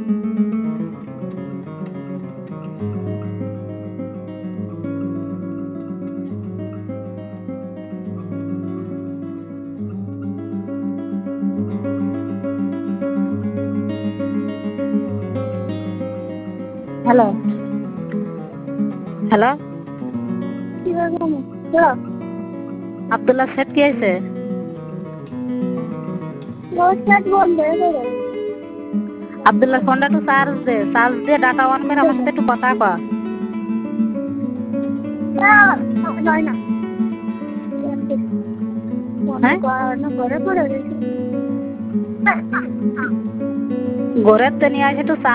Hello hello Abdullah set কি হয়েছে? আব্দুল্লাহ ফোনটা একটু চার্জ দিয়ে ডাটা অন করে আমার সাথে একটু কথা কর। হ্যাঁ ঘরের তো নিয়ে আসে একটু